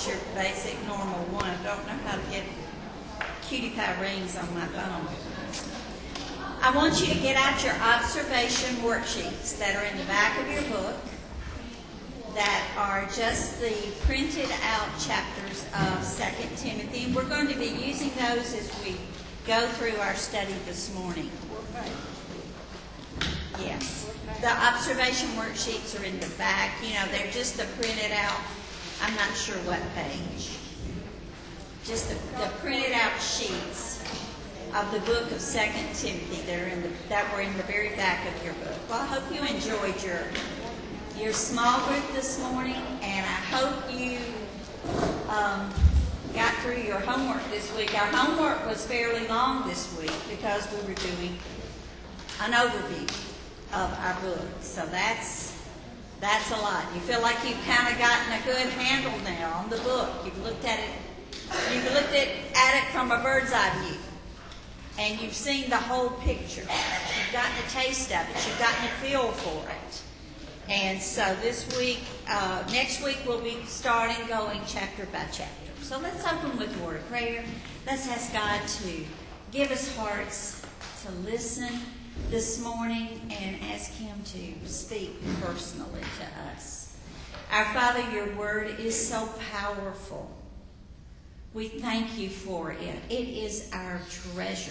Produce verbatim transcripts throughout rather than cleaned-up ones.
just your basic normal one. I don't know how to get cutie pie rings on my phone. I want you to get out your observation worksheets that are in the back of your book that are just the printed out chapters of Second Timothy. And we're going to be using those as we go through our study this morning. Yes. The observation worksheets are in the back. You know, they're just the printed out, I'm not sure what page. Just the, the printed out sheets of the book of Second Timothy that are in the that were in the very back of your book. Well, I hope you enjoyed your your small group this morning, and I hope you um, got through your homework this week. Our homework was fairly long this week because we were doing an overview of our book. So that's that's a lot. You feel like you've kind of gotten a good handle now on the book. You've looked at it. You've looked at, at it from a bird's eye view, and you've seen the whole picture. You've gotten a taste of it. You've gotten a feel for it. And so this week, uh, next week, we'll be starting going chapter by chapter. So let's open with a word of prayer. Let's ask God to give us hearts to listen this morning and ask Him to speak personally to us. Our Father, your word is so powerful. We thank you for it. It is our treasure.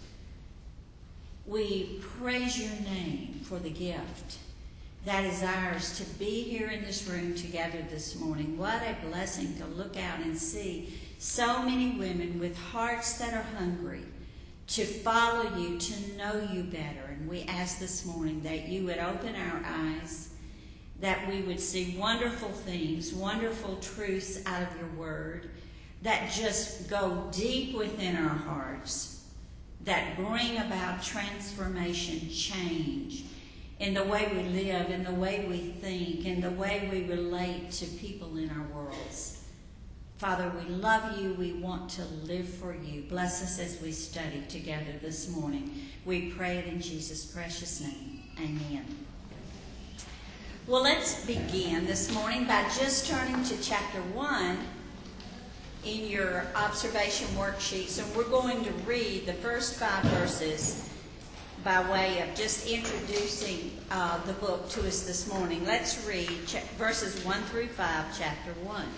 We praise your name for the gift that is ours to be here in this room together this morning. What a blessing to look out and see so many women with hearts that are hungry to follow you, to know you better. And we ask this morning that you would open our eyes, that we would see wonderful things, wonderful truths out of your word that just go deep within our hearts, that bring about transformation, change in the way we live, in the way we think, in the way we relate to people in our worlds. Father, we love you. We want to live for you. Bless us as we study together this morning. We pray it in Jesus' precious name. Amen. Well, let's begin this morning by just turning to chapter one in your observation worksheets. And we're going to read the first five verses by way of just introducing uh, the book to us this morning. Let's read ch- verses one through five, chapter one.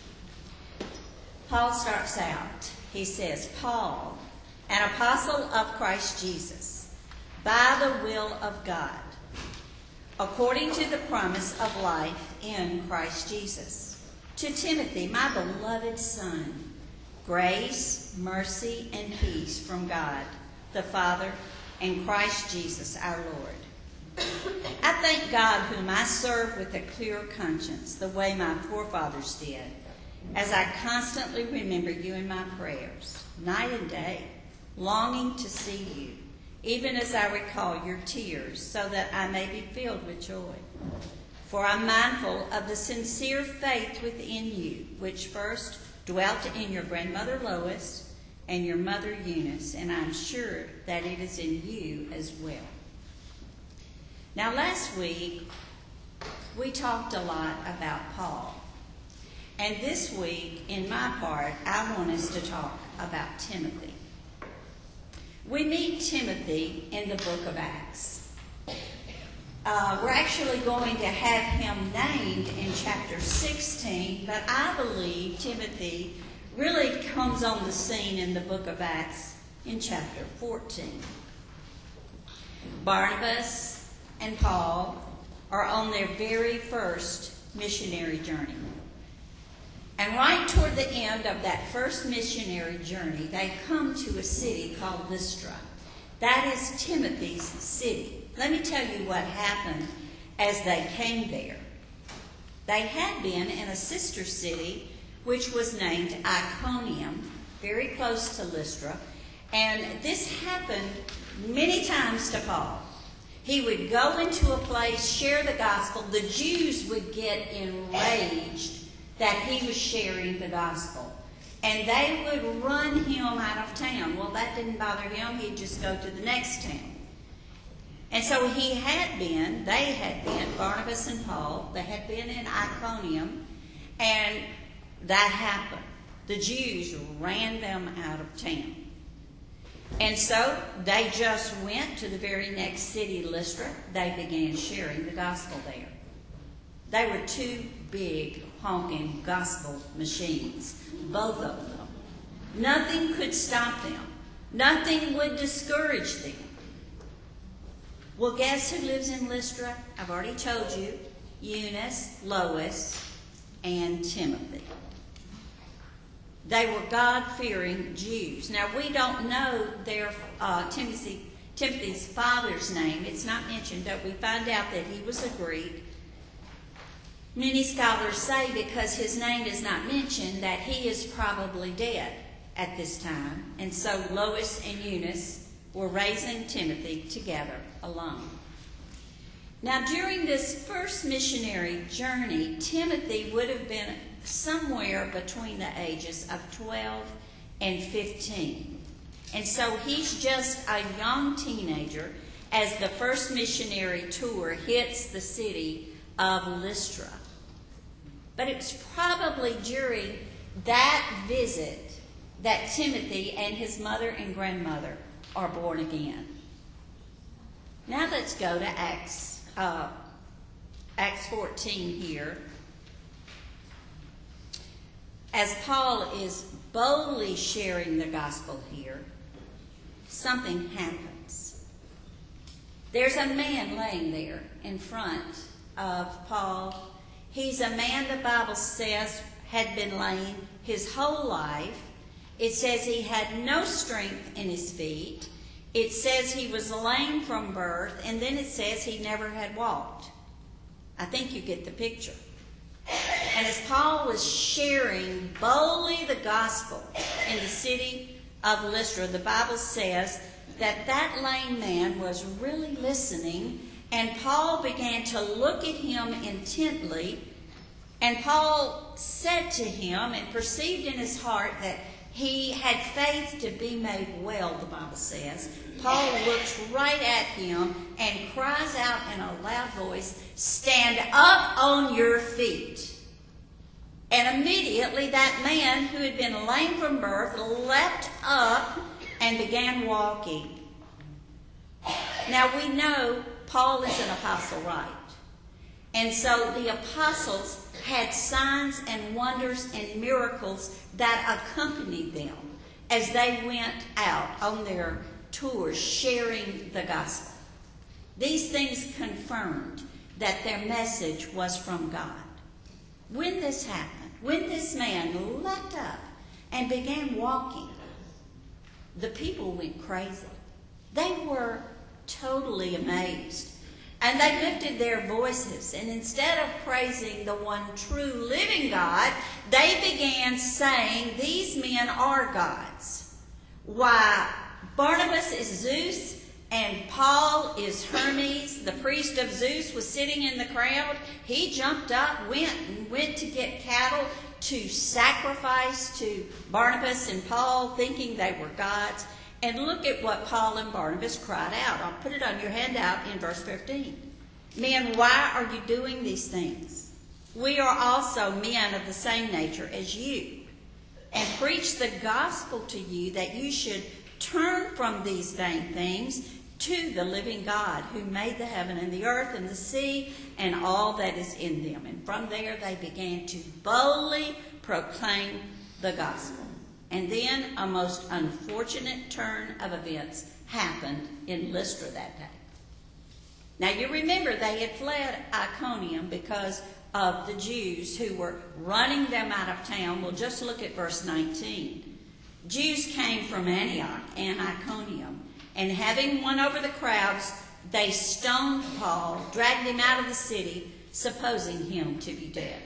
Paul starts out. He says, Paul, an apostle of Christ Jesus, by the will of God, according to the promise of life in Christ Jesus, to Timothy, my beloved son, grace, mercy, and peace from God, the Father, and Christ Jesus our Lord. I thank God whom I serve with a clear conscience, the way my forefathers did, as I constantly remember you in my prayers, night and day, longing to see you, even as I recall your tears, so that I may be filled with joy. For I'm mindful of the sincere faith within you, which first dwelt in your grandmother Lois and your mother Eunice, and I'm sure that it is in you as well. Now, last week, we talked a lot about Paul. And this week, in my part, I want us to talk about Timothy. We meet Timothy in the book of Acts. Uh, we're actually going to have him named in chapter sixteen, but I believe Timothy really comes on the scene in the book of Acts in chapter fourteen. Barnabas and Paul are on their very first missionary journey. And right toward the end of that first missionary journey, they come to a city called Lystra. That is Timothy's city. Let me tell you what happened as they came there. They had been in a sister city which was named Iconium, very close to Lystra. And this happened many times to Paul. He would go into a place, share the gospel. The Jews would get enraged that he was sharing the gospel. And they would run him out of town. Well, that didn't bother him. He'd just go to the next town. And so he had been, they had been, Barnabas and Paul, they had been in Iconium. And that happened, the Jews ran them out of town. And so they just went to the very next city, Lystra. They began sharing the gospel there. They were two big, honking gospel machines, both of them. Nothing could stop them. Nothing would discourage them. Well, guess who lives in Lystra? I've already told you. Eunice, Lois, and Timothy. They were God-fearing Jews. Now, we don't know their uh, Timothy, Timothy's father's name. It's not mentioned, but we find out that he was a Greek. Many scholars say because his name is not mentioned that he is probably dead at this time. And so Lois and Eunice were raising Timothy together alone. Now, during this first missionary journey, Timothy would have been somewhere between the ages of twelve and fifteen. And so he's just a young teenager as the first missionary tour hits the city of Lystra. But it was probably during that visit that Timothy and his mother and grandmother are born again. Now let's go to Acts, uh, Acts fourteen here. As Paul is boldly sharing the gospel here, something happens. There's a man laying there in front of Paul. He's a man, the Bible says, had been lame his whole life. It says he had no strength in his feet. It says he was lame from birth, and then it says he never had walked. I think you get the picture. And as Paul was sharing boldly the gospel in the city of Lystra, the Bible says that that lame man was really listening, and Paul began to look at him intently, and Paul said to him and perceived in his heart that he had faith to be made well, the Bible says. Paul looks right at him and cries out in a loud voice, "Stand up on your feet." And immediately that man who had been lame from birth leapt up and began walking. Now we know Paul is an apostle, right? And so the apostles had signs and wonders and miracles that accompanied them as they went out on their tours sharing the gospel. These things confirmed that their message was from God. When this happened, when this man leapt up and began walking, the people went crazy. They were totally amazed. And they lifted their voices, and instead of praising the one true living God, they began saying, "These men are gods. Why, Barnabas is Zeus, and Paul is Hermes, the priest of Zeus, was sitting in the crowd. He jumped up, went and went to get cattle to sacrifice to Barnabas and Paul, thinking they were gods." And look at what Paul and Barnabas cried out. I'll put it on your handout in verse fifteen. "Men, why are you doing these things? We are also men of the same nature as you, and preach the gospel to you that you should turn from these vain things to the living God who made the heaven and the earth and the sea and all that is in them." And from there they began to boldly proclaim the gospel. And then a most unfortunate turn of events happened in Lystra that day. Now you remember they had fled Iconium because of the Jews who were running them out of town. Well, just look at verse nineteen. Jews came from Antioch and Iconium, and having won over the crowds, they stoned Paul, dragged him out of the city, supposing him to be dead.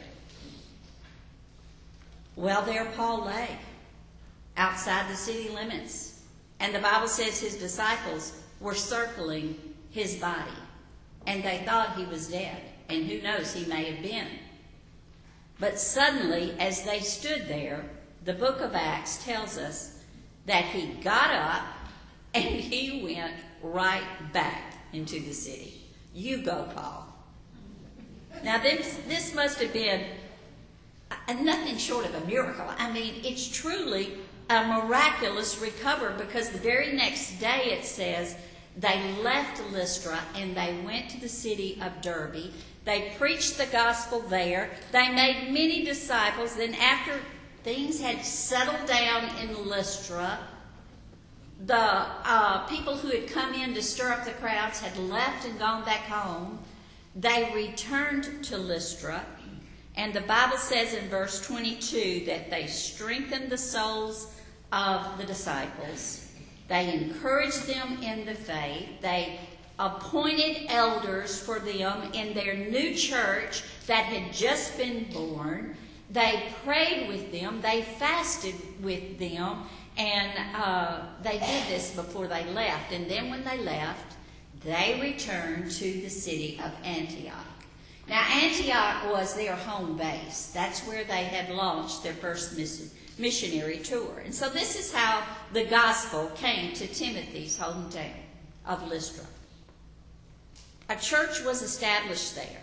Well, there Paul lay, outside the city limits. And the Bible says his disciples were circling his body. And they thought he was dead. And who knows, he may have been. But suddenly, as they stood there, the book of Acts tells us that he got up and he went right back into the city. You go, Paul. Now, this, this must have been uh, nothing short of a miracle. I mean, it's truly a miraculous recovery, because the very next day it says they left Lystra and they went to the city of Derbe. They preached the gospel there. They made many disciples. Then after things had settled down in Lystra, the uh, people who had come in to stir up the crowds had left and gone back home. They returned to Lystra, and the Bible says in verse twenty-two that they strengthened the souls of the disciples. They encouraged them in the faith. They appointed elders for them in their new church that had just been born. They prayed with them. They fasted with them. And uh, they did this before they left. And then when they left, they returned to the city of Antioch. Now, Antioch was their home base. That's where they had launched their first missionary tour. And so this is how the gospel came to Timothy's hometown of Lystra. A church was established there.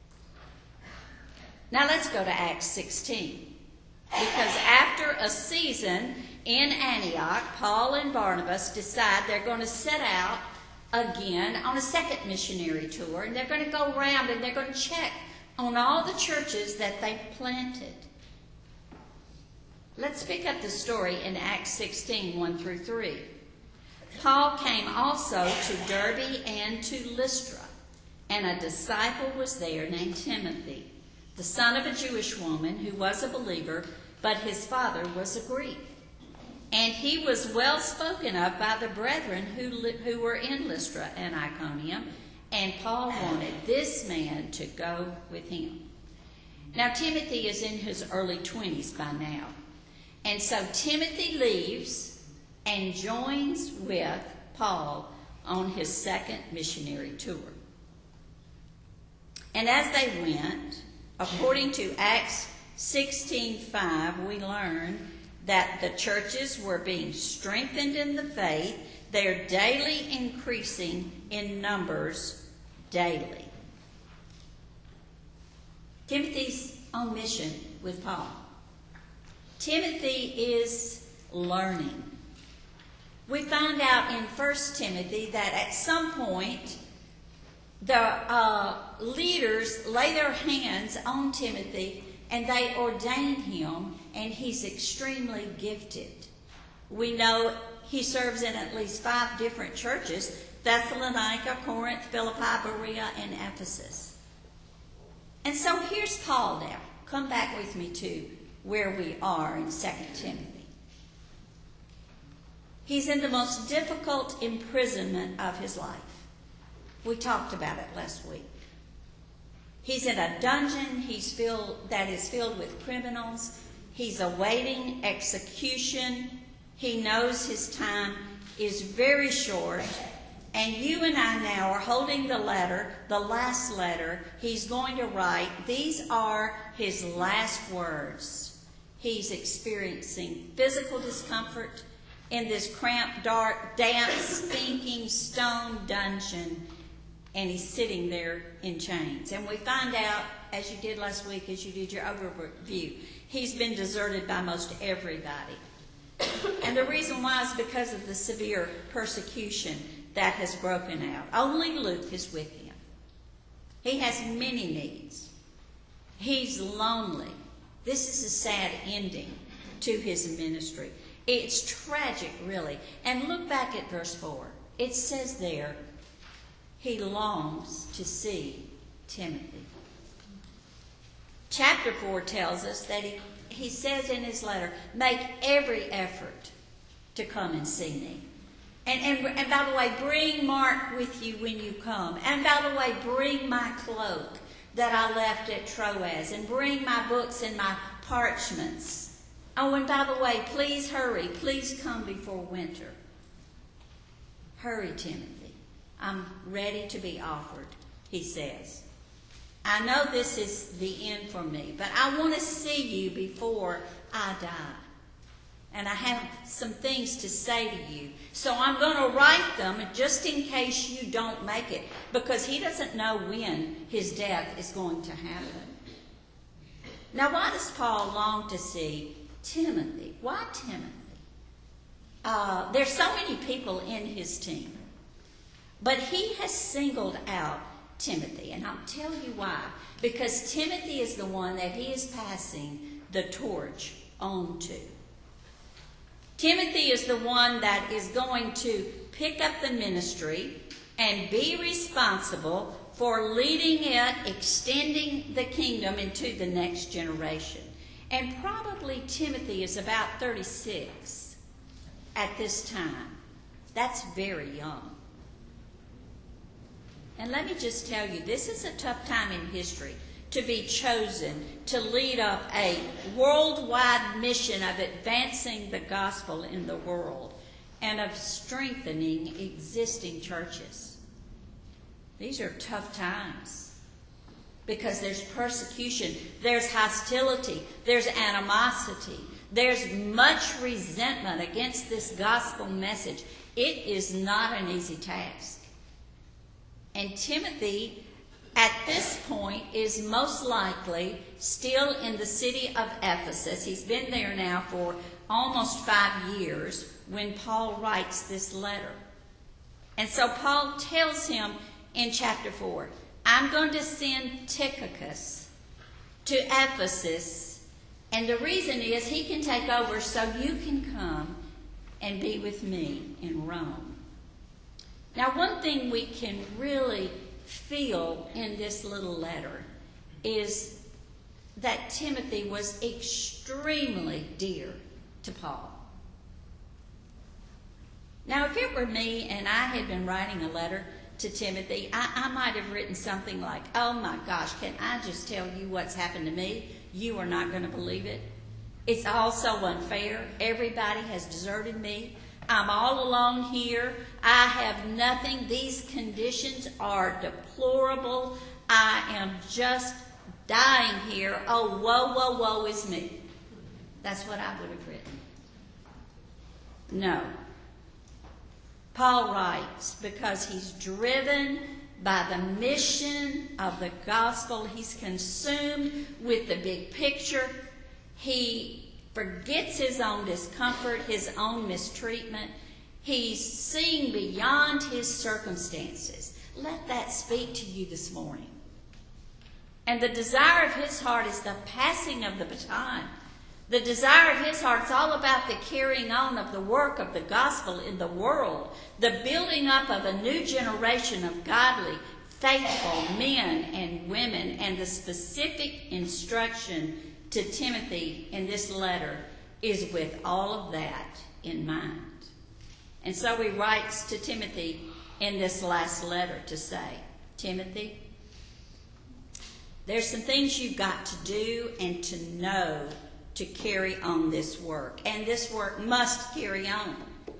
Now let's go to Acts sixteen. Because after a season in Antioch, Paul and Barnabas decide they're going to set out again on a second missionary tour, and they're going to go around and they're going to check on all the churches that they planted. Let's pick up the story in Acts sixteen, one through three. Paul came also to Derbe and to Lystra, and a disciple was there named Timothy, the son of a Jewish woman who was a believer, but his father was a Greek. And he was well spoken of by the brethren who, who were in Lystra and Iconium, and Paul wanted this man to go with him. Now, Timothy is in his early twenties by now. And so Timothy leaves and joins with Paul on his second missionary tour. And as they went, according to Acts sixteen five, we learn that the churches were being strengthened in the faith. They're daily increasing in numbers daily. Timothy's on mission with Paul. Timothy is learning. We find out in First Timothy that at some point the uh, leaders lay their hands on Timothy and they ordain him, and he's extremely gifted. We know he serves in at least five different churches: Thessalonica, Corinth, Philippi, Berea, and Ephesus. And so here's Paul now. Come back with me to where we are in Second Timothy. He's in the most difficult imprisonment of his life. We talked about it last week. He's in a dungeon he's filled, that is filled with criminals. He's awaiting execution. He knows his time is very short. And you and I now are holding the letter, the last letter he's going to write. These are his last words. He's experiencing physical discomfort in this cramped, dark, damp, stinking stone dungeon. And he's sitting there in chains. And we find out, as you did last week, as you did your overview, he's been deserted by most everybody. And the reason why is because of the severe persecution that has broken out. Only Luke is with him. He has many needs. He's lonely. This is a sad ending to his ministry. It's tragic, really. And look back at verse four. It says there, he longs to see Timothy. Chapter four tells us that he, he says in his letter, make every effort to come and see me. And, and, and by the way, bring Mark with you when you come. And by the way, bring my cloak that I left at Troas. And bring my books and my parchments. Oh, and by the way, please hurry. Please come before winter. Hurry, Timothy. I'm ready to be offered, he says. I know this is the end for me, but I want to see you before I die. And I have some things to say to you. So I'm going to write them just in case you don't make it, because he doesn't know when his death is going to happen. Now, why does Paul long to see Timothy? Why Timothy? Uh, there's so many people in his team, but he has singled out Timothy, and I'll tell you why. Because Timothy is the one that he is passing the torch on to. Timothy is the one that is going to pick up the ministry and be responsible for leading it, extending the kingdom into the next generation. And probably Timothy is about thirty-six at this time. That's very young. And let me just tell you, this is a tough time in history to be chosen to lead up a worldwide mission of advancing the gospel in the world and of strengthening existing churches. These are tough times because there's persecution, there's hostility, there's animosity, there's much resentment against this gospel message. It is not an easy task. And Timothy, at this point, is most likely still in the city of Ephesus. He's been there now for almost five years when Paul writes this letter. And so Paul tells him in chapter four, I'm going to send Tychicus to Ephesus, and the reason is he can take over so you can come and be with me in Rome. Now, one thing we can really feel in this little letter is that Timothy was extremely dear to Paul. Now, if it were me and I had been writing a letter to Timothy, I, I might have written something like, oh my gosh, can I just tell you what's happened to me? You are not going to believe it. It's all so unfair. Everybody has deserted me. I'm all alone here. I have nothing. These conditions are deplorable. I am just dying here. Oh, woe, woe, woe is me. That's what I would have written. No. Paul writes because he's driven by the mission of the gospel. He's consumed with the big picture. He forgets his own discomfort, his own mistreatment. He's seeing beyond his circumstances. Let that speak to you this morning. And the desire of his heart is the passing of the baton. The desire of his heart is all about the carrying on of the work of the gospel in the world, the building up of a new generation of godly, faithful men and women, and the specific instruction to Timothy in this letter is with all of that in mind. And so he writes to Timothy in this last letter to say, Timothy, there's some things you've got to do and to know to carry on this work. And this work must carry on.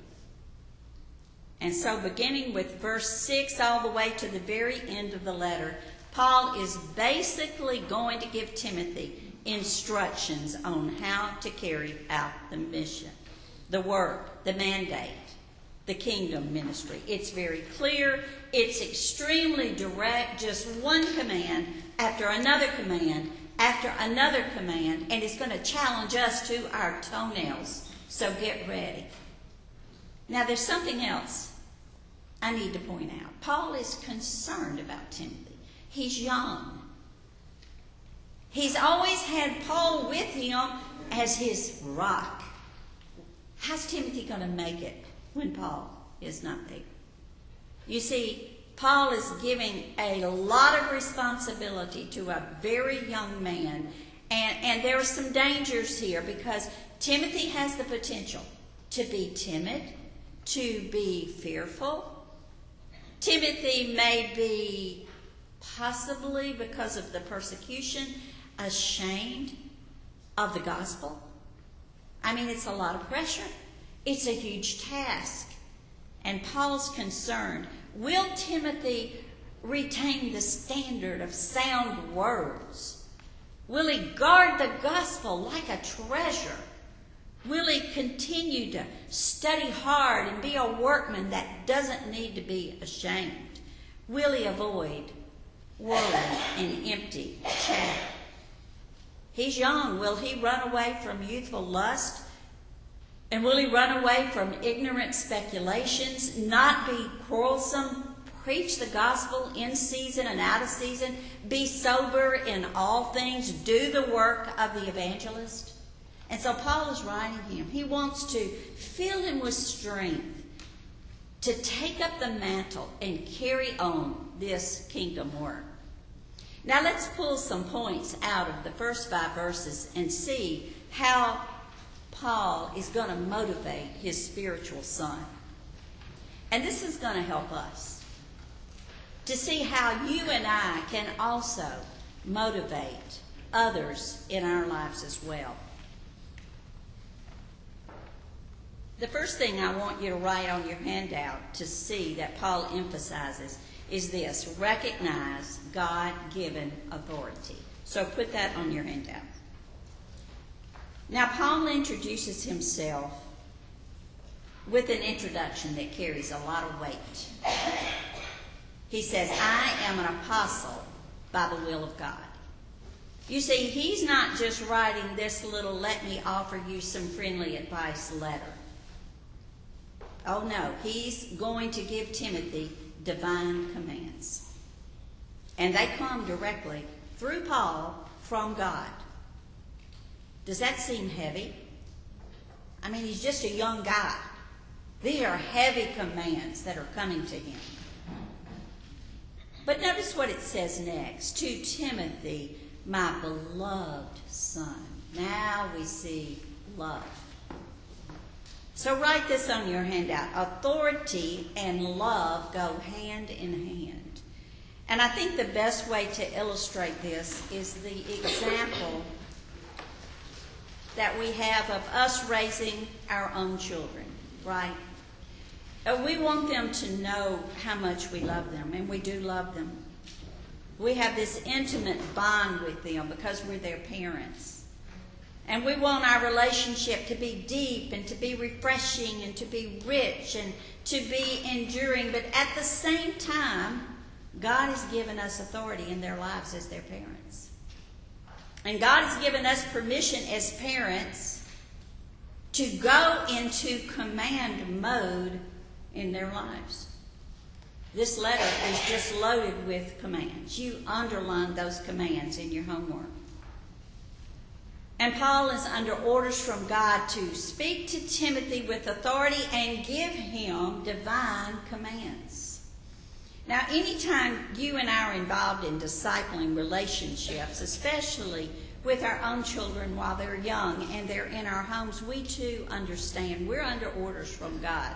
And so beginning with verse six all the way to the very end of the letter, Paul is basically going to give Timothy instructions on how to carry out the mission, the work, the mandate, the kingdom ministry. It's very clear. It's extremely direct. Just one command after another command after another command. And it's going to challenge us to our toenails. So get ready. Now there's something else I need to point out. Paul is concerned about Timothy. He's young. He's always had Paul with him as his rock. How's Timothy going to make it when Paul is not there? You see, Paul is giving a lot of responsibility to a very young man. And, and there are some dangers here because Timothy has the potential to be timid, to be fearful. Timothy may be possibly, because of the persecution, ashamed of the gospel. I mean, it's a lot of pressure. It's a huge task. And Paul's concerned, will Timothy retain the standard of sound words? Will he guard the gospel like a treasure? Will he continue to study hard and be a workman that doesn't need to be ashamed? Will he avoid worry and empty chatter? He's young. Will he run away from youthful lust? And will he run away from ignorant speculations, not be quarrelsome, preach the gospel in season and out of season, be sober in all things, do the work of the evangelist? And so Paul is writing him. He wants to fill him with strength to take up the mantle and carry on this kingdom work. Now let's pull some points out of the first five verses and see how Paul is going to motivate his spiritual son. And this is going to help us to see how you and I can also motivate others in our lives as well. The first thing I want you to write on your handout to see that Paul emphasizes is this: recognize God-given authority. So put that on your handout. Now, Paul introduces himself with an introduction that carries a lot of weight. He says, I am an apostle by the will of God. You see, he's not just writing this little let me offer you some friendly advice letter. Oh no, he's going to give Timothy divine commands. And they come directly through Paul from God. Does that seem heavy? I mean, he's just a young guy. These are heavy commands that are coming to him. But notice what it says next. To Timothy, my beloved son. Now we see love. So write this on your handout. Authority and love go hand in hand. And I think the best way to illustrate this is the example that we have of us raising our own children, right? We want them to know how much we love them, and we do love them. We have this intimate bond with them because we're their parents. And we want our relationship to be deep and to be refreshing and to be rich and to be enduring. But at the same time, God has given us authority in their lives as their parents. And God has given us permission as parents to go into command mode in their lives. This letter is just loaded with commands. You underline those commands in your homework. And Paul is under orders from God to speak to Timothy with authority and give him divine commands. Now, anytime you and I are involved in discipling relationships, especially with our own children while they're young and they're in our homes, we too understand we're under orders from God.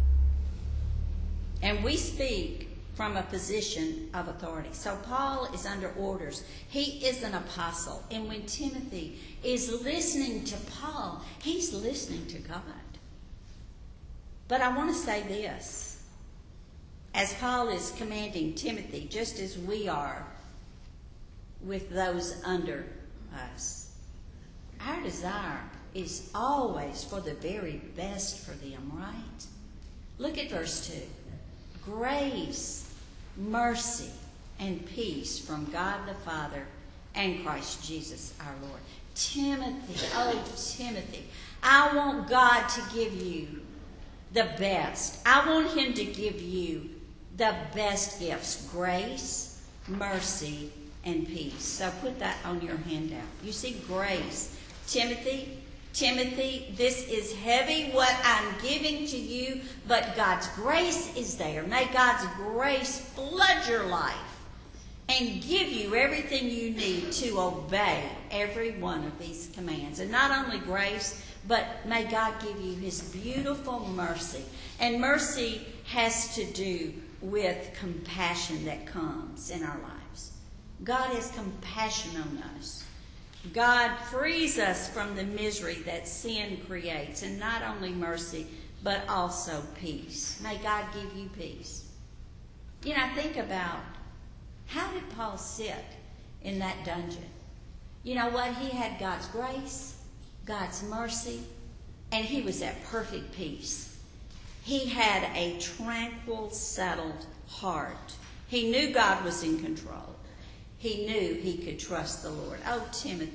And we speak from a position of authority. So Paul is under orders. He is an apostle. And when Timothy is listening to Paul, he's listening to God. But I want to say this. As Paul is commanding Timothy, just as we are with those under us, our desire is always for the very best for them, right? Look at verse two. Grace, mercy, and peace from God the Father and Christ Jesus our Lord. Timothy, oh Timothy, I want God to give you the best. I want him to give you the best gifts, grace, mercy, and peace. So put that on your handout. You see grace. Timothy, Timothy, this is heavy what I'm giving to you, but God's grace is there. May God's grace flood your life and give you everything you need to obey every one of these commands. And not only grace, but may God give you his beautiful mercy. And mercy has to do with compassion that comes in our lives. God has compassion on us. God frees us from the misery that sin creates, and not only mercy, but also peace. May God give you peace. You know, think about, how did Paul sit in that dungeon? You know what? He had God's grace, God's mercy, and he was at perfect peace. He had a tranquil, settled heart. He knew God was in control. He knew he could trust the Lord. Oh, Timothy,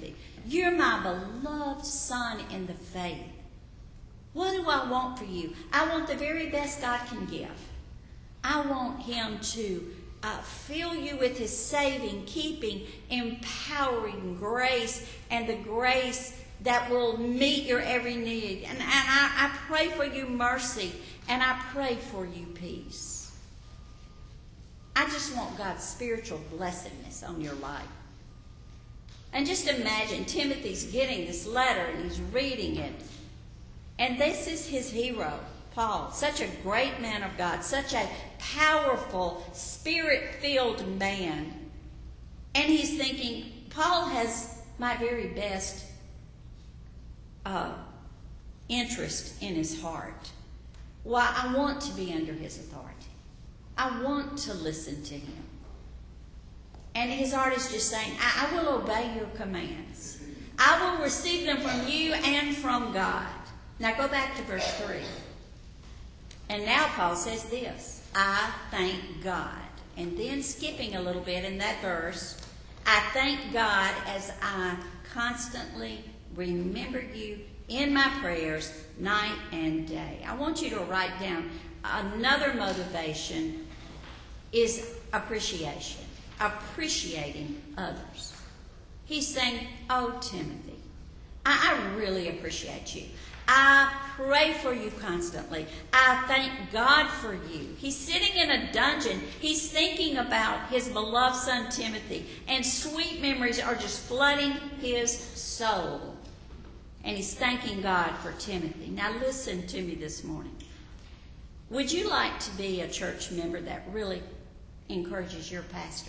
You're my beloved son in the faith. What do I want for you? I want the very best God can give. I want him to uh, fill you with his saving, keeping, empowering grace, and the grace that will meet your every need. And, and I, I pray for you mercy, and I pray for you peace. I just want God's spiritual blessedness on your life. And just imagine Timothy's getting this letter and he's reading it. And this is his hero, Paul, such a great man of God, such a powerful, spirit-filled man. And he's thinking, Paul has my very best uh, interest in his heart. Why, I want to be under his authority. I want to listen to him. And his heart is just saying, I, I will obey your commands. I will receive them from you and from God. Now go back to verse three. And now Paul says this, I thank God. And then skipping a little bit in that verse, I thank God as I constantly remember you in my prayers night and day. I want you to write down another motivation is appreciation. Appreciating others. He's saying, oh, Timothy, I, I really appreciate you. I pray for you constantly. I thank God for you. He's sitting in a dungeon. He's thinking about his beloved son Timothy. And sweet memories are just flooding his soul. And he's thanking God for Timothy. Now listen to me this morning. Would you like to be a church member that really encourages your pastor?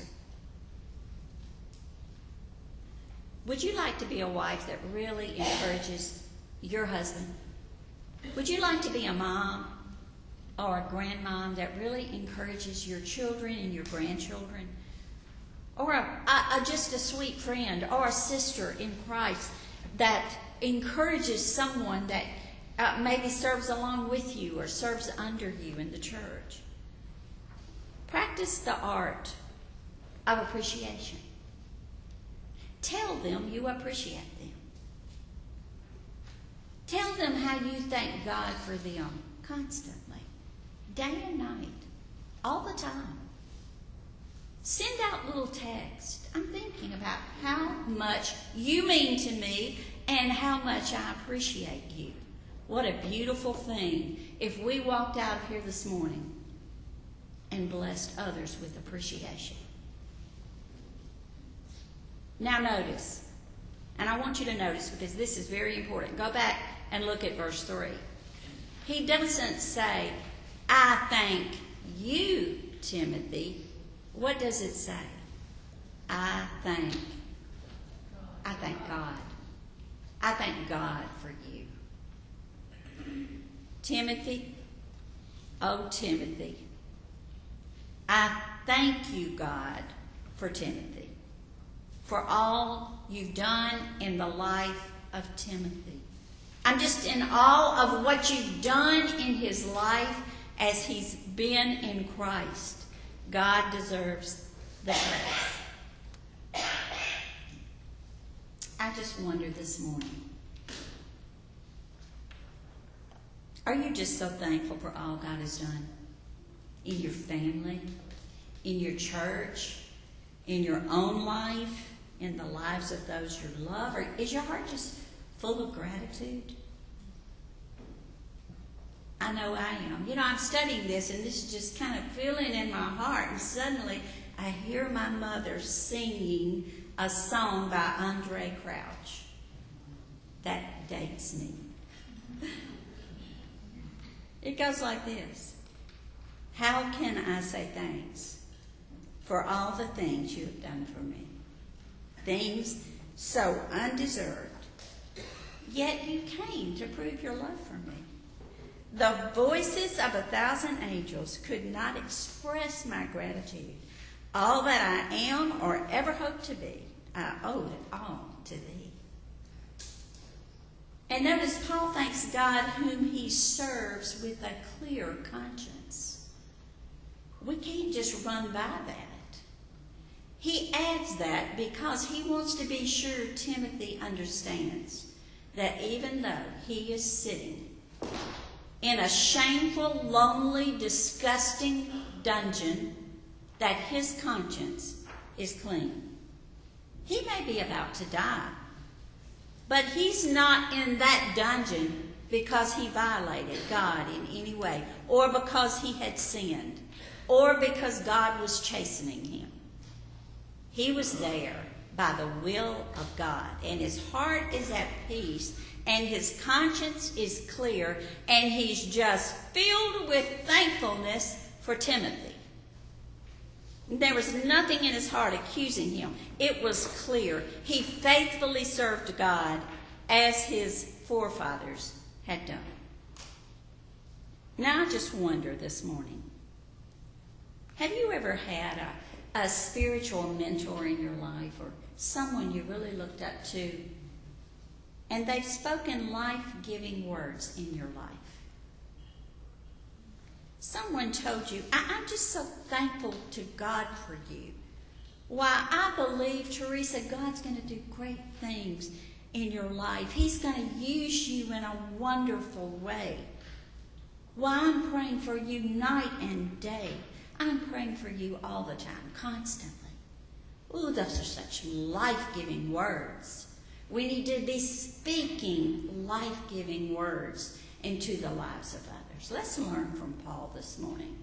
Would you like to be a wife that really encourages your husband? Would you like to be a mom or a grandmom that really encourages your children and your grandchildren? Or a, a, a, just a sweet friend or a sister in Christ that encourages someone that uh, maybe serves along with you or serves under you in the church? Practice the art of appreciation. Tell them you appreciate them. Tell them how you thank God for them constantly, day and night, all the time. Send out little texts. I'm thinking about how much you mean to me and how much I appreciate you. What a beautiful thing if we walked out of here this morning and blessed others with appreciation. Now notice, and I want you to notice because this is very important. Go back and look at verse three. He doesn't say, I thank you, Timothy. What does it say? I thank. I thank God. I thank God for you. Timothy, oh Timothy, I thank you, God, for Timothy, for all you've done in the life of Timothy. I'm just in awe of what you've done in his life as he's been in Christ. God deserves the praise. I just wonder this morning, are you just so thankful for all God has done in your family, in your church, in your own life, in the lives of those you love? Or is your heart just full of gratitude? I know I am. You know, I'm studying this, and this is just kind of filling in my heart. And suddenly, I hear my mother singing a song by Andre Crouch. That dates me. It goes like this. How can I say thanks for all the things you have done for me? Things so undeserved. Yet you came to prove your love for me. The voices of a thousand angels could not express my gratitude. All that I am or ever hope to be, I owe it all to thee. And notice Paul thanks God whom he serves with a clear conscience. We can't just run by that. He adds that because he wants to be sure Timothy understands that even though he is sitting in a shameful, lonely, disgusting dungeon, that his conscience is clean. He may be about to die, but he's not in that dungeon because he violated God in any way, or because he had sinned, or because God was chastening him. He was there by the will of God, and his heart is at peace, and his conscience is clear, and he's just filled with thankfulness for Timothy. There was nothing in his heart accusing him. It was clear. He faithfully served God as his forefathers had done. Now I just wonder this morning, have you ever had a, a spiritual mentor in your life, or someone you really looked up to, and they've spoken life-giving words in your life? Someone told you, I- I'm just so thankful to God for you. Why, I believe, Teresa, God's going to do great things in your life. He's going to use you in a wonderful way. Why, I'm praying for you night and day. I'm praying for you all the time, constantly. Ooh, those are such life-giving words. We need to be speaking life-giving words into the lives of others. Let's learn from Paul this morning.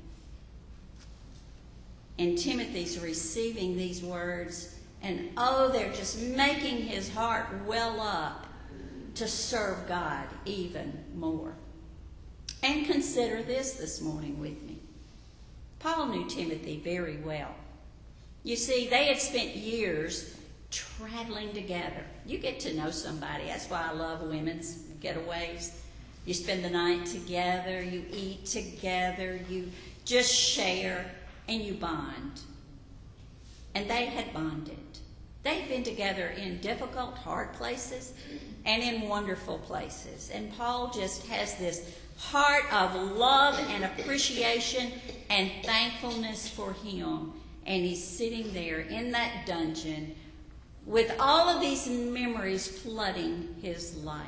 And Timothy's receiving these words, and oh, they're just making his heart well up to serve God even more. And consider this this morning with me. Paul knew Timothy very well. You see, they had spent years traveling together. You get to know somebody. That's why I love women's getaways. You spend the night together, you eat together, you just share, and you bond. And they had bonded. They'd been together in difficult, hard places and in wonderful places. And Paul just has this heart of love and appreciation and thankfulness for him. And he's sitting there in that dungeon with all of these memories flooding his life.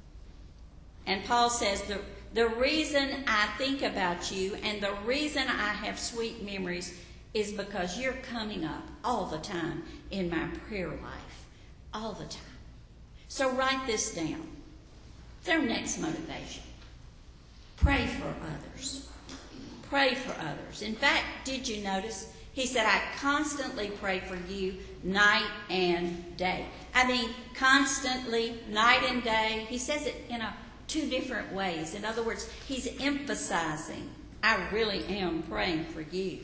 And Paul says, the, the reason I think about you and the reason I have sweet memories is because you're coming up all the time in my prayer life. All the time. So write this down. It's our next motivation. Pray for others. Pray for others. In fact, did you notice? He said, I constantly pray for you night and day. I mean, constantly, night and day. He says it in a two different ways. In other words, he's emphasizing, I really am praying for you.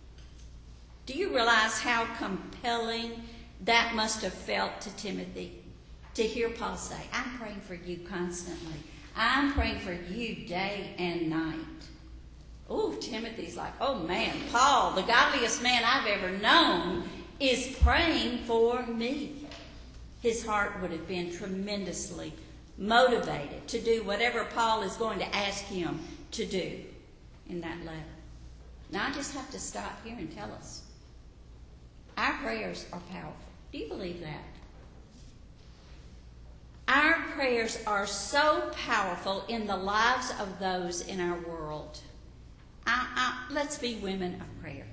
Do you realize how compelling that must have felt to Timothy? To hear Paul say, I'm praying for you constantly. I'm praying for you day and night. Oh, Timothy's like, oh man, Paul, the godliest man I've ever known, is praying for me. His heart would have been tremendously motivated to do whatever Paul is going to ask him to do in that letter. Now, I just have to stop here and tell us. Our prayers are powerful. Do you believe that? Our prayers are so powerful in the lives of those in our world. I, I, let's be women of prayer.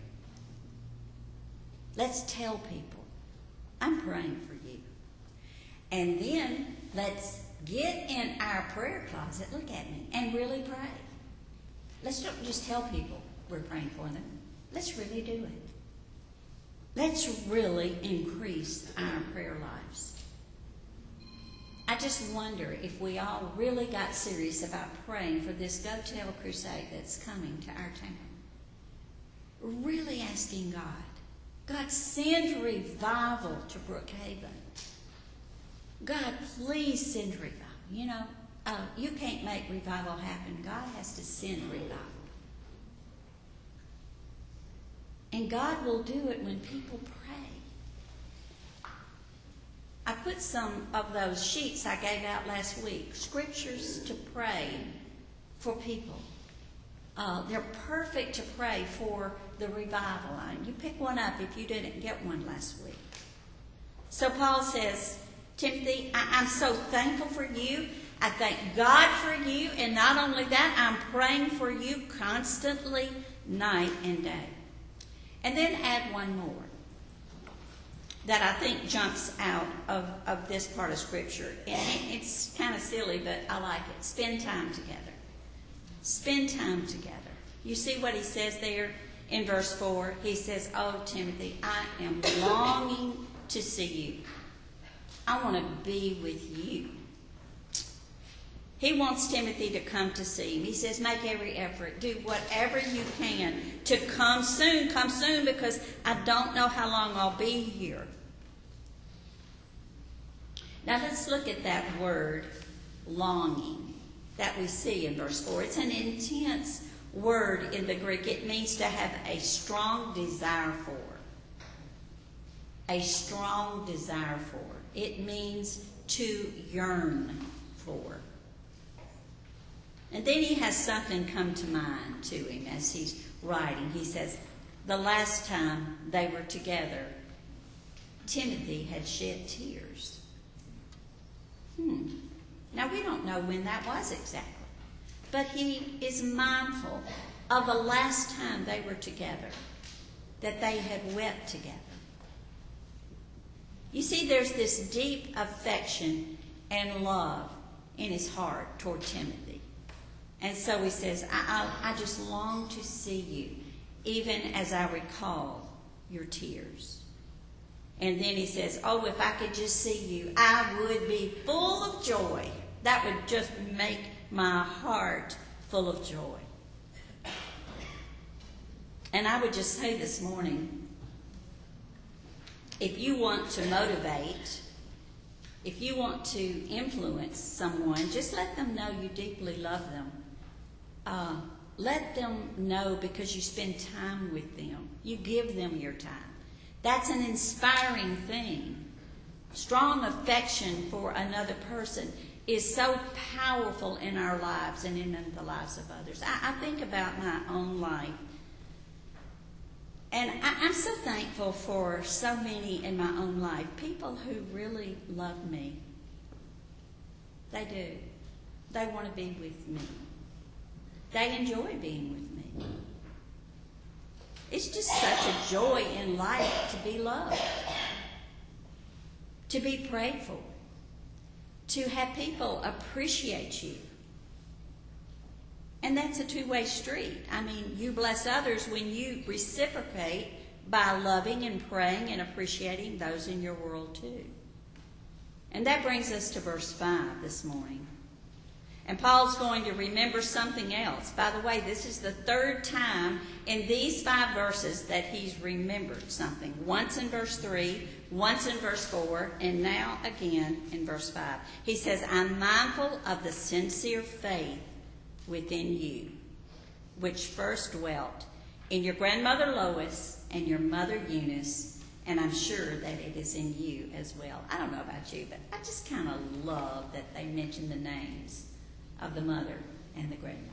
Let's tell people, I'm praying for you. And then let's get in our prayer closet, look at me, and really pray. Let's don't just tell people we're praying for them. Let's really do it. Let's really increase our prayer lives. I just wonder if we all really got serious about praying for this Go Tell crusade that's coming to our town. Really asking God, God, send revival to Brookhaven. God, please send revival. You know, uh, you can't make revival happen. God has to send revival. And God will do it when people pray. I put some of those sheets I gave out last week, scriptures to pray for people. Uh, they're perfect to pray for the revival line. You pick one up if you didn't get one last week. So Paul says, Timothy, I- I'm so thankful for you. I thank God for you. And not only that, I'm praying for you constantly, night and day. And then add one more that I think jumps out of, of this part of Scripture. And it's kind of silly, but I like it. Spend time together. Spend time together. You see what he says there in verse four? He says, oh, Timothy, I am longing to see you. I want to be with you. He wants Timothy to come to see him. He says, make every effort. Do whatever you can to come soon. Come soon, because I don't know how long I'll be here. Now let's look at that word, longing, that we see in verse four. It's an intense word in the Greek. It means to have a strong desire for. A strong desire for. It means to yearn for. And then he has something come to mind to him as he's writing. He says, the last time they were together, Timothy had shed tears. Hmm. Now, we don't know when that was exactly. But he is mindful of the last time they were together, that they had wept together. You see, there's this deep affection and love in his heart toward Timothy. And so he says, I, I, I just long to see you, even as I recall your tears. And then he says, oh, if I could just see you, I would be full of joy. That would just make my heart full of joy. And I would just say this morning, if you want to motivate, if you want to influence someone, just let them know you deeply love them. Uh, let them know because you spend time with them. You give them your time. That's an inspiring thing. Strong affection for another person is so powerful in our lives and in the lives of others. I, I think about my own life. And I, I'm so thankful for so many in my own life, people who really love me. They do. They want to be with me. They enjoy being with me. It's just such a joy in life to be loved, to be prayed for, to have people appreciate you. And that's a two-way street. I mean, you bless others when you reciprocate by loving and praying and appreciating those in your world too. And that brings us to verse five this morning. And Paul's going to remember something else. By the way, this is the third time in these five verses that he's remembered something. Once in verse three, once in verse four, and now again in verse five. He says, I'm mindful of the sincere faith within you, which first dwelt in your grandmother Lois and your mother Eunice, and I'm sure that it is in you as well. I don't know about you, but I just kind of love that they mention the names of the mother and the grandmother.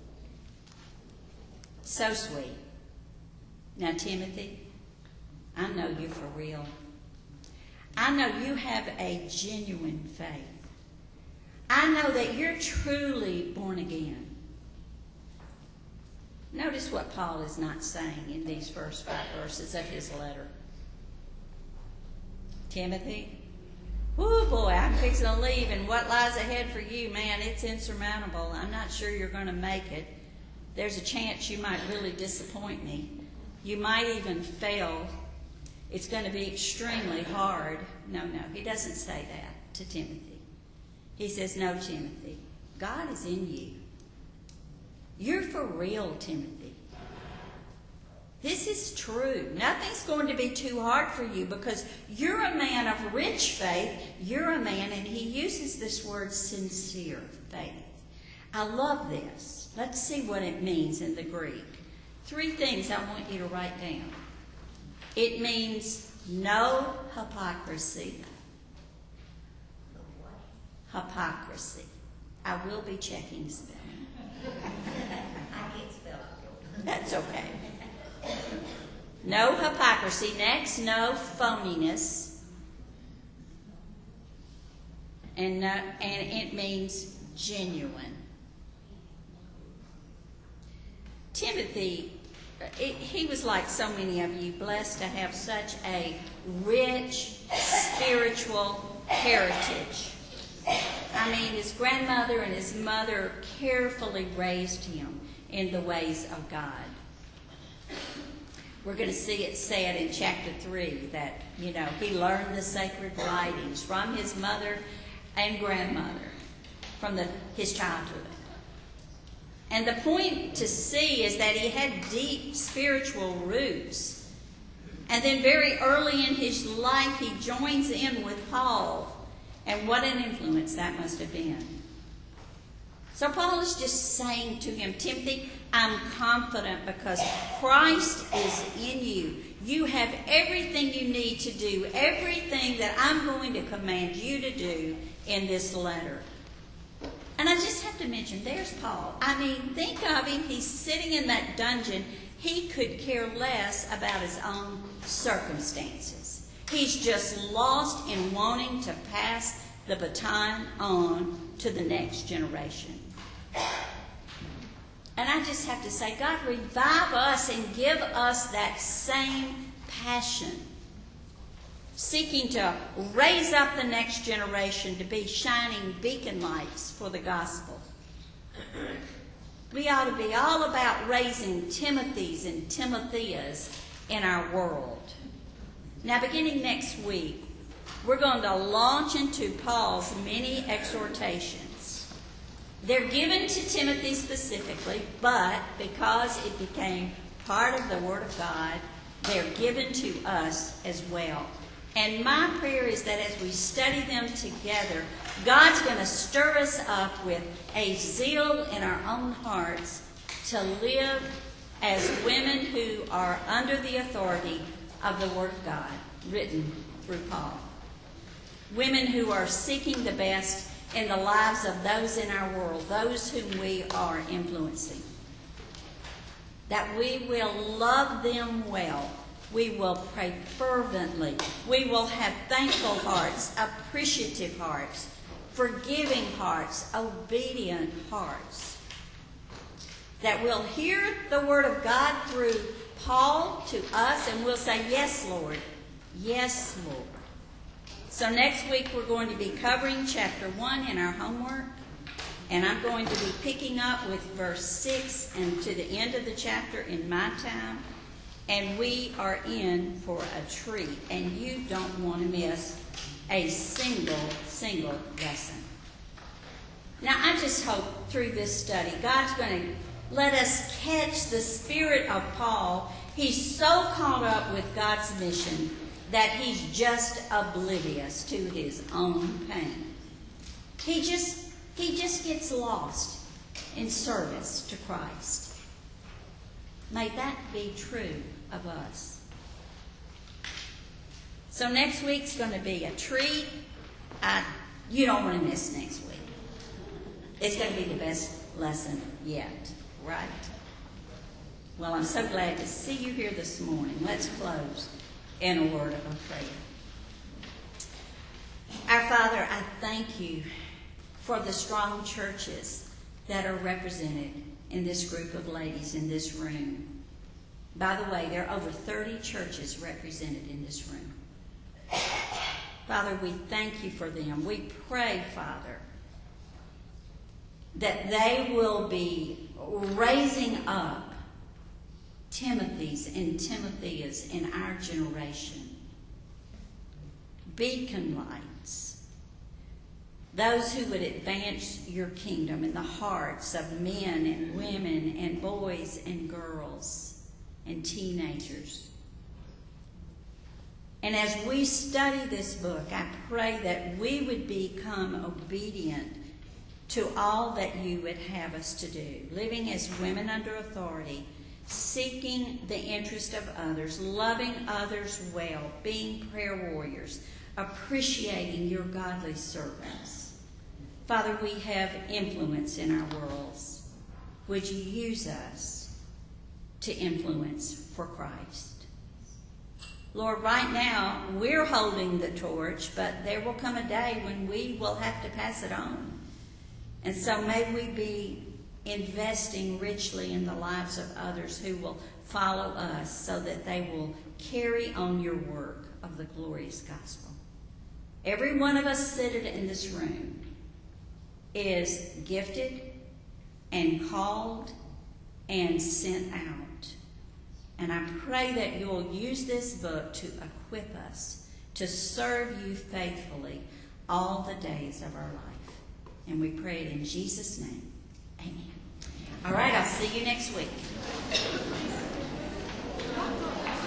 So sweet. Now, Timothy, I know you for real. I know you have a genuine faith. I know that you're truly born again. Notice what Paul is not saying in these first five verses of his letter. Timothy, oh boy, I'm fixing to leave, and what lies ahead for you, man, it's insurmountable. I'm not sure you're going to make it. There's a chance you might really disappoint me. You might even fail. It's going to be extremely hard. No, no, he doesn't say that to Timothy. He says, no, Timothy, God is in you. You're for real, Timothy. This is true. Nothing's going to be too hard for you because you're a man of rich faith. You're a man, and he uses this word sincere faith. I love this. Let's see what it means in the Greek. Three things I want you to write down. It means no hypocrisy. Hypocrisy. I will be checking spelling. I can't spell That's okay. No hypocrisy. Next, no phoniness. And, no, and it means genuine. Timothy, it, he was like so many of you, blessed to have such a rich spiritual heritage. I mean, his grandmother and his mother carefully raised him in the ways of God. We're going to see it said in chapter three that, you know, he learned the sacred writings from his mother and grandmother from the, his childhood. And the point to see is that he had deep spiritual roots. And then very early in his life, he joins in with Paul. And what an influence that must have been. So Paul is just saying to him, Timothy, I'm confident because Christ is in you. You have everything you need to do, everything that I'm going to command you to do in this letter. And I just have to mention, there's Paul. I mean, think of him. He's sitting in that dungeon. He could care less about his own circumstances. He's just lost in wanting to pass the baton on to the next generation. And I just have to say, God, revive us and give us that same passion, seeking to raise up the next generation to be shining beacon lights for the gospel. We ought to be all about raising Timothys and Timotheas in our world. Now, beginning next week, we're going to launch into Paul's many exhortations. They're given to Timothy specifically, but because it became part of the Word of God, they're given to us as well. And my prayer is that as we study them together, God's going to stir us up with a zeal in our own hearts to live as women who are under the authority of the Word of God, written through Paul. Women who are seeking the best in the lives of those in our world, those whom we are influencing. That we will love them well. We will pray fervently. We will have thankful hearts, appreciative hearts, forgiving hearts, obedient hearts. That we'll hear the Word of God through Paul to us and we'll say, yes, Lord. Yes, Lord. So next week we're going to be covering chapter one in our homework. And I'm going to be picking up with verse six and to the end of the chapter in my time. And we are in for a treat. And you don't want to miss a single, single lesson. Now, I just hope through this study, God's going to let us catch the spirit of Paul. He's so caught up with God's mission that he's just oblivious to his own pain. He just, he just gets lost in service to Christ. May that be true of us. So next week's going to be a treat. I, you don't want to miss next week. It's going to be the best lesson yet, right? Well, I'm so glad to see you here this morning. Let's close in a word of prayer. Our Father, I thank you for the strong churches that are represented in this group of ladies in this room. By the way, there are over thirty churches represented in this room. Father, we thank you for them. We pray, Father, that they will be raising up Timothys and Timotheas in our generation. Beacon lights. Those who would advance your kingdom in the hearts of men and women and boys and girls and teenagers. And as we study this book, I pray that we would become obedient to all that you would have us to do, living as women under authority, seeking the interest of others, loving others well, being prayer warriors, appreciating your godly servants. Father, we have influence in our worlds. Would you use us to to influence for Christ. Lord, right now we're holding the torch, but there will come a day when we will have to pass it on. And so may we be investing richly in the lives of others who will follow us so that they will carry on your work of the glorious gospel. Every one of us seated in this room is gifted and called and sent out. And I pray that you'll use this book to equip us to serve you faithfully all the days of our life. And we pray it in Jesus' name. Amen. All right, I'll see you next week.